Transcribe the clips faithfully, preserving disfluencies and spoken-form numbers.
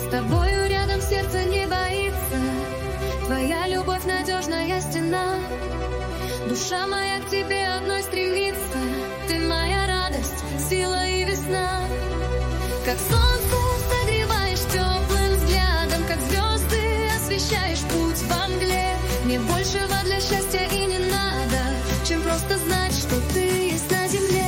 тобою рядом сердце не боится. Твоя любовь надежная стена. Душа моя к тебе одной стремится. Ты моя радость, сила и весна. Как солнце согреваешь теплым взглядом, как звезды освещаешь путь во мгле. Мне большего для счастья и не надо, чем просто знать, что ты есть на земле.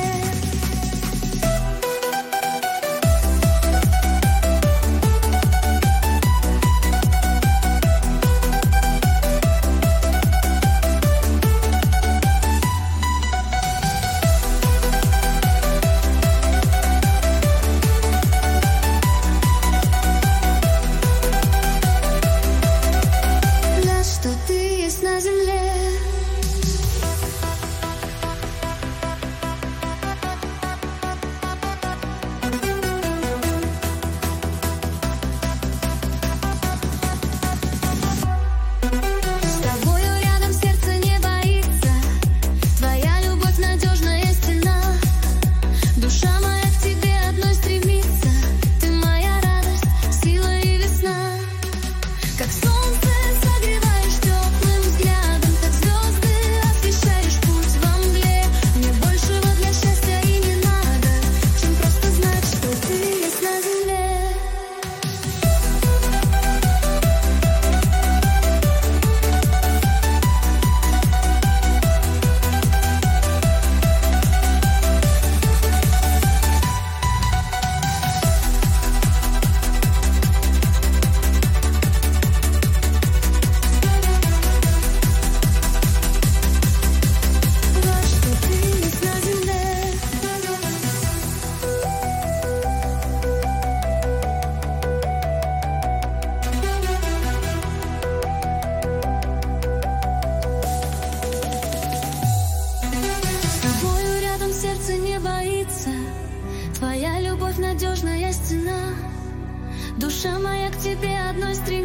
Сердце не боится, твоя любовь надежная стена. Душа моя к тебе одной стремится.